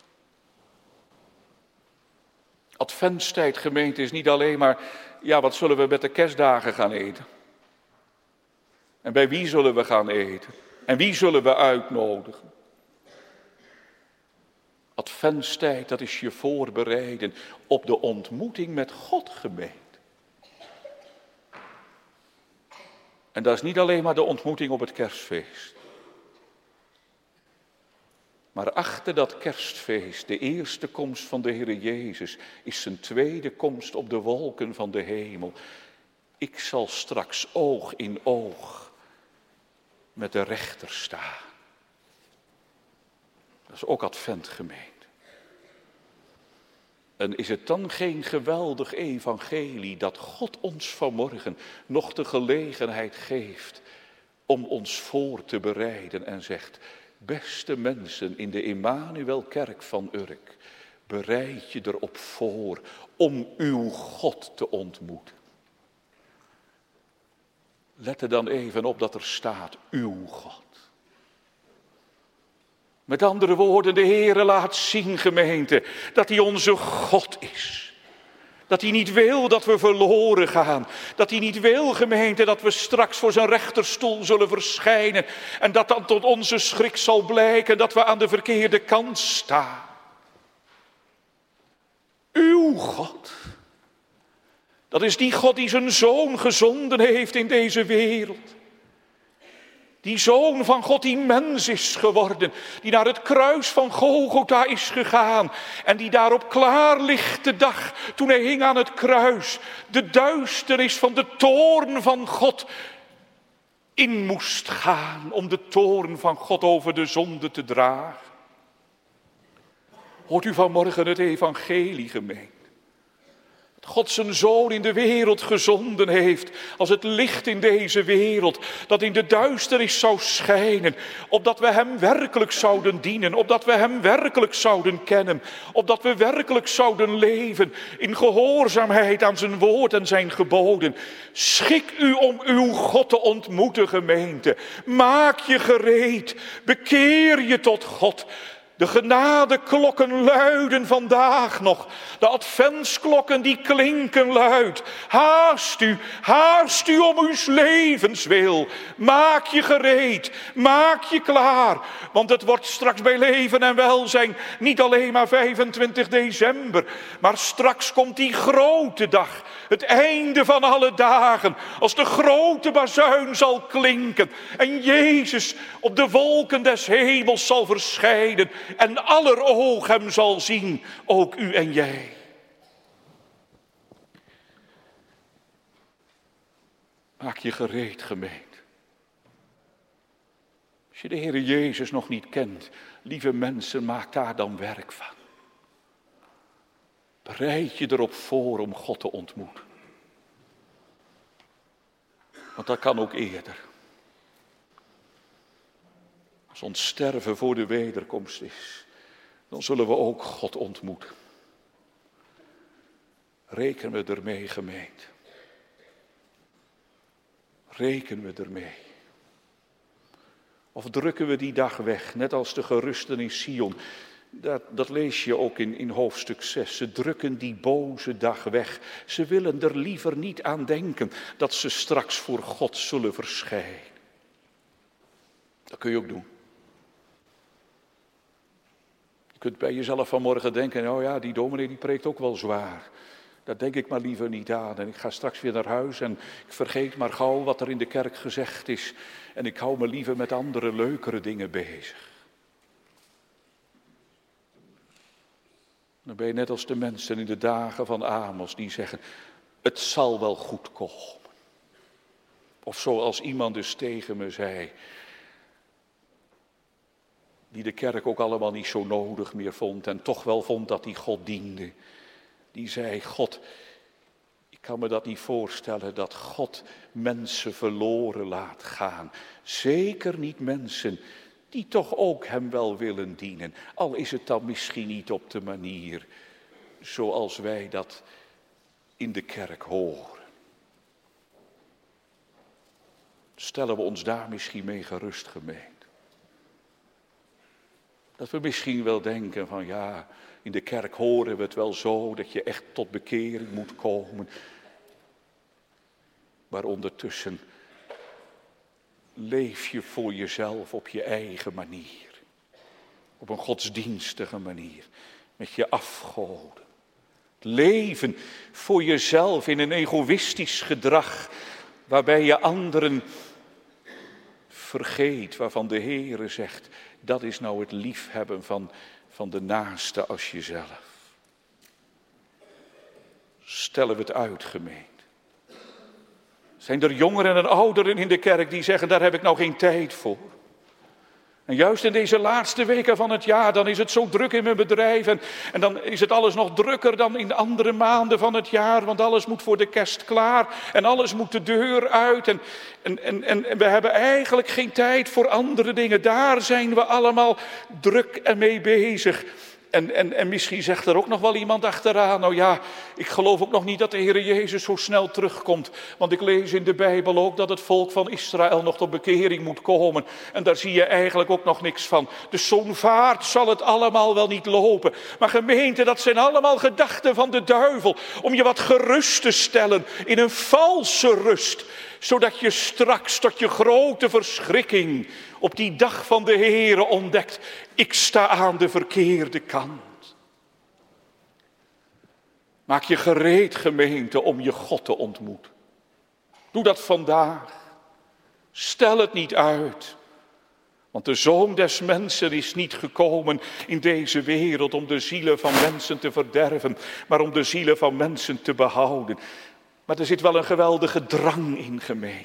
Adventstijd, gemeente, is niet alleen maar, ja, wat zullen we met de kerstdagen gaan eten? En bij wie zullen we gaan eten? En wie zullen we uitnodigen? Adventstijd, dat is je voorbereiden op de ontmoeting met God, gemeente. En dat is niet alleen maar de ontmoeting op het kerstfeest. Maar achter dat kerstfeest, de eerste komst van de Heere Jezus, is zijn tweede komst op de wolken van de hemel. Ik zal straks oog in oog met de rechter staan. Dat is ook advent, gemeente. En is het dan geen geweldig evangelie dat God ons vanmorgen nog de gelegenheid geeft om ons voor te bereiden en zegt: beste mensen in de Emmanuelkerk van Urk, bereid je erop voor om uw God te ontmoeten. Let er dan even op dat er staat uw God. Met andere woorden, de Heere laat zien, gemeente, dat hij onze God is. Dat hij niet wil dat we verloren gaan. Dat hij niet wil, gemeente, dat we straks voor zijn rechterstoel zullen verschijnen. En dat dan tot onze schrik zal blijken dat we aan de verkeerde kant staan. Uw God. Dat is die God die zijn zoon gezonden heeft in deze wereld. Die zoon van God die mens is geworden. Die naar het kruis van Golgotha is gegaan. En die daar op klaarlichte dag, toen hij hing aan het kruis, de duisternis van de toorn van God in moest gaan. Om de toorn van God over de zonde te dragen. Hoort u vanmorgen het evangelie, gemeente? God zijn zoon in de wereld gezonden heeft als het licht in deze wereld, dat in de duisternis zou schijnen, opdat we hem werkelijk zouden dienen, opdat we hem werkelijk zouden kennen, opdat we werkelijk zouden leven in gehoorzaamheid aan zijn woord en zijn geboden. Schik u om uw God te ontmoeten, gemeente. Maak je gereed, bekeer je tot God. De genadeklokken luiden vandaag nog. De adventsklokken die klinken luid. Haast u om uw levenswil. Maak je gereed, maak je klaar. Want het wordt straks bij leven en welzijn niet alleen maar 25 december. Maar straks komt die grote dag. Het einde van alle dagen. Als de grote bazuin zal klinken. En Jezus op de wolken des hemels zal verschijnen. En aller oog hem zal zien, ook u en jij. Maak je gereed, gemeente. Als je de Heere Jezus nog niet kent, lieve mensen, maak daar dan werk van. Bereid je erop voor om God te ontmoeten. Want dat kan ook eerder. Als ons sterven voor de wederkomst is, dan zullen we ook God ontmoeten. Rekenen we ermee, gemeente. Rekenen we ermee. Of drukken we die dag weg, net als de gerusten in Sion. Dat lees je ook in hoofdstuk 6. Ze drukken die boze dag weg. Ze willen er liever niet aan denken dat ze straks voor God zullen verschijnen. Dat kun je ook doen. Je kunt bij jezelf vanmorgen denken, oh ja, die dominee die preekt ook wel zwaar. Daar denk ik maar liever niet aan. En ik ga straks weer naar huis en ik vergeet maar gauw wat er in de kerk gezegd is. En ik hou me liever met andere, leukere dingen bezig. Dan ben je net als de mensen in de dagen van Amos die zeggen, het zal wel goed komen. Of zoals iemand dus tegen me zei, die de kerk ook allemaal niet zo nodig meer vond en toch wel vond dat hij God diende. Die zei, God, ik kan me dat niet voorstellen dat God mensen verloren laat gaan. Zeker niet mensen die toch ook hem wel willen dienen. Al is het dan misschien niet op de manier zoals wij dat in de kerk horen. Stellen we ons daar misschien mee gerust, gemeente. Dat we misschien wel denken van ja, in de kerk horen we het wel zo dat je echt tot bekering moet komen. Maar ondertussen leef je voor jezelf op je eigen manier. Op een godsdienstige manier. Met je afgoden. Leven voor jezelf in een egoïstisch gedrag. Waarbij je anderen vergeet. Waarvan de Heere zegt, dat is nou het liefhebben van de naaste als jezelf. Stellen we het uit, gemeente. Zijn er jongeren en ouderen in de kerk die zeggen, daar heb ik nou geen tijd voor. En juist in deze laatste weken van het jaar, dan is het zo druk in mijn bedrijf. En dan is het alles nog drukker dan in de andere maanden van het jaar. Want alles moet voor de kerst klaar. En alles moet de deur uit. En we hebben eigenlijk geen tijd voor andere dingen. Daar zijn we allemaal druk en mee bezig. En misschien zegt er ook nog wel iemand achteraan. Nou ja, ik geloof ook nog niet dat de Heer Jezus zo snel terugkomt. Want ik lees in de Bijbel ook dat het volk van Israël nog tot bekering moet komen. En daar zie je eigenlijk ook nog niks van. Dus zo'n vaart zal het allemaal wel niet lopen. Maar gemeente, dat zijn allemaal gedachten van de duivel. Om je wat gerust te stellen in een valse rust. Zodat je straks tot je grote verschrikking op die dag van de Heere ontdekt. Ik sta aan de verkeerde kant. Maak je gereed, gemeente, om je God te ontmoeten. Doe dat vandaag. Stel het niet uit. Want de Zoon des Mensen is niet gekomen in deze wereld om de zielen van mensen te verderven, maar om de zielen van mensen te behouden. Maar er zit wel een geweldige drang in, gemeente.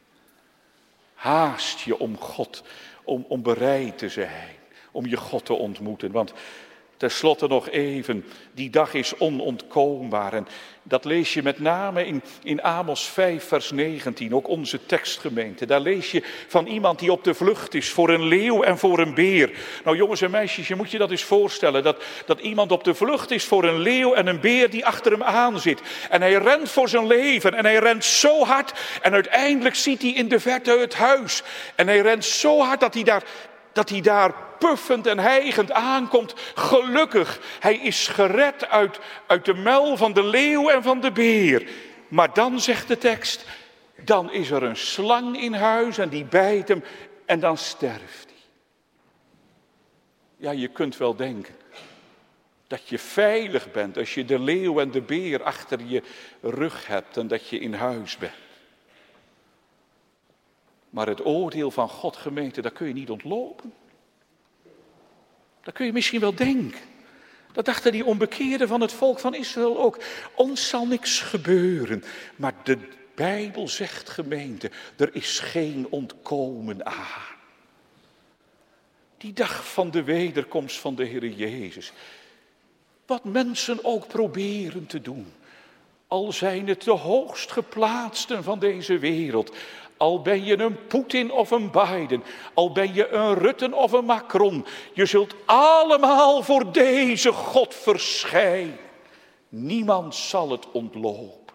Haast je om God, om bereid te zijn, om je God te ontmoeten. Want tenslotte nog even, die dag is onontkoombaar. En dat lees je met name in Amos 5 vers 19, ook onze tekstgemeente. Daar lees je van iemand die op de vlucht is voor een leeuw en voor een beer. Nou jongens en meisjes, je moet je dat eens voorstellen. Dat iemand op de vlucht is voor een leeuw en een beer die achter hem aan zit. En hij rent voor zijn leven en hij rent zo hard. En uiteindelijk ziet hij in de verte het huis. En hij rent zo hard dat hij daar puffend en hijgend aankomt. Gelukkig, hij is gered uit de muil van de leeuw en van de beer. Maar dan zegt de tekst, dan is er een slang in huis en die bijt hem en dan sterft hij. Ja, je kunt wel denken dat je veilig bent als je de leeuw en de beer achter je rug hebt en dat je in huis bent. Maar het oordeel van God, gemeente, dat kun je niet ontlopen. Dat kun je misschien wel denken. Dat dachten die onbekeerden van het volk van Israël ook. Ons zal niks gebeuren. Maar de Bijbel zegt, gemeente, er is geen ontkomen aan. Die dag van de wederkomst van de Heer Jezus. Wat mensen ook proberen te doen. Al zijn het de hoogst geplaatsten van deze wereld. Al ben je een Poetin of een Biden, al ben je een Rutte of een Macron. Je zult allemaal voor deze God verschijnen. Niemand zal het ontlopen.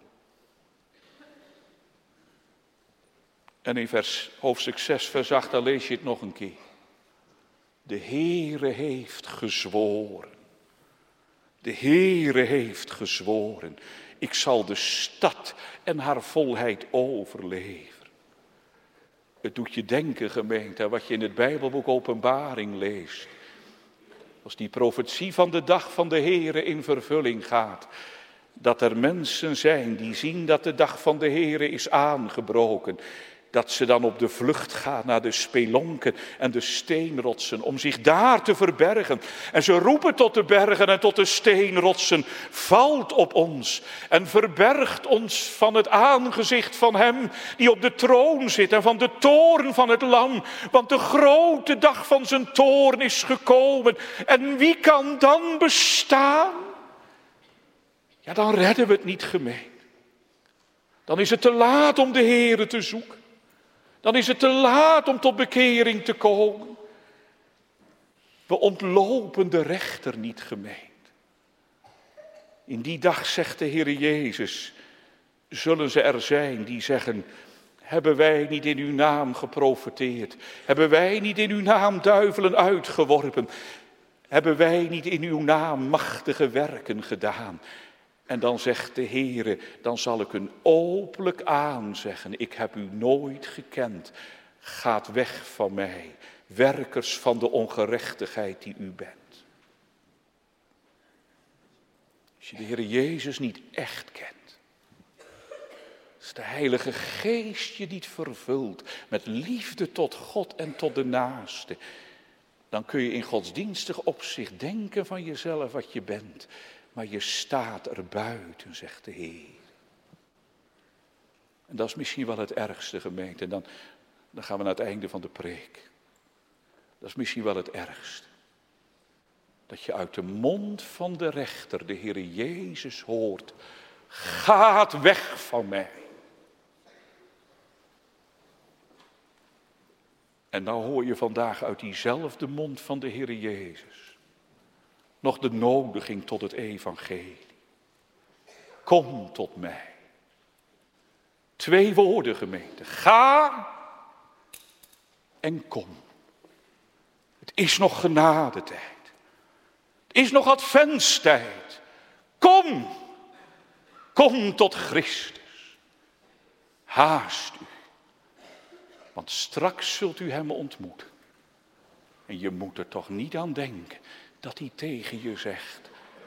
En in hoofdstuk 6, vers 8, daar lees je het nog een keer. De Heere heeft gezworen. De Heere heeft gezworen. Ik zal de stad en haar volheid overleveren. Het doet je denken, gemeente, wat je in het Bijbelboek Openbaring leest. Als die profetie van de dag van de Heere in vervulling gaat. Dat er mensen zijn die zien dat de dag van de Heere is aangebroken. Dat ze dan op de vlucht gaan naar de spelonken en de steenrotsen om zich daar te verbergen. En ze roepen tot de bergen en tot de steenrotsen, valt op ons en verbergt ons van het aangezicht van hem die op de troon zit en van de toorn van het lam. Want de grote dag van zijn toorn is gekomen. En wie kan dan bestaan? Ja, dan redden we het niet, gemeen. Dan is het te laat om de Heere te zoeken. Dan is het te laat om tot bekering te komen. We ontlopen de rechter niet, gemeend. In die dag, zegt de Heer Jezus, zullen ze er zijn die zeggen, hebben wij niet in uw naam geprofeteerd? Hebben wij niet in uw naam duivelen uitgeworpen? Hebben wij niet in uw naam machtige werken gedaan? En dan zegt de Heere, dan zal ik u openlijk aanzeggen, ik heb u nooit gekend. Gaat weg van mij, werkers van de ongerechtigheid die u bent. Als je de Heere Jezus niet echt kent, als de Heilige Geest je niet vervult met liefde tot God en tot de naaste, dan kun je in godsdienstig opzicht denken van jezelf wat je bent. Maar je staat er buiten, zegt de Heer. En dat is misschien wel het ergste, gemeente. En dan gaan we naar het einde van de preek. Dat is misschien wel het ergste. Dat je uit de mond van de rechter, de Heere Jezus, hoort: gaat weg van mij. En nou hoor je vandaag uit diezelfde mond van de Heere Jezus nog de nodiging tot het evangelie. Kom tot mij. 2 woorden, gemeente. Ga en kom. Het is nog genadetijd. Het is nog adventstijd. Kom. Kom tot Christus. Haast u. Want straks zult u hem ontmoeten. En je moet er toch niet aan denken dat hij tegen je zegt: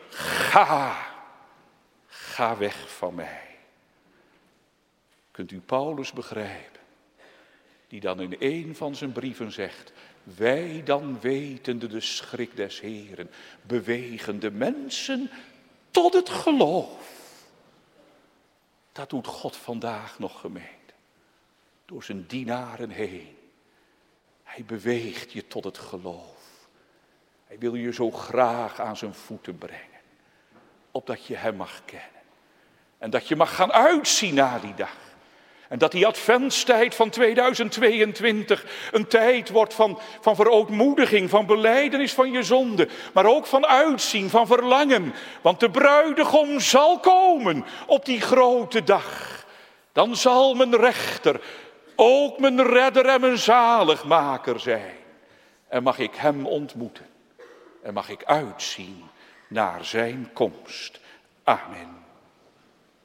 ga weg van mij. Kunt u Paulus begrijpen, die dan in een van zijn brieven zegt: wij dan wetende de schrik des Heeren, bewegen de mensen tot het geloof. Dat doet God vandaag nog, gemeente, door zijn dienaren heen. Hij beweegt je tot het geloof. Hij wil je zo graag aan zijn voeten brengen, opdat je hem mag kennen. En dat je mag gaan uitzien na die dag. En dat die adventstijd van 2022 een tijd wordt van verootmoediging, van belijdenis van je zonde. Maar ook van uitzien, van verlangen. Want de bruidegom zal komen op die grote dag. Dan zal mijn rechter ook mijn redder en mijn zaligmaker zijn. En mag ik hem ontmoeten. En mag ik uitzien naar zijn komst. Amen.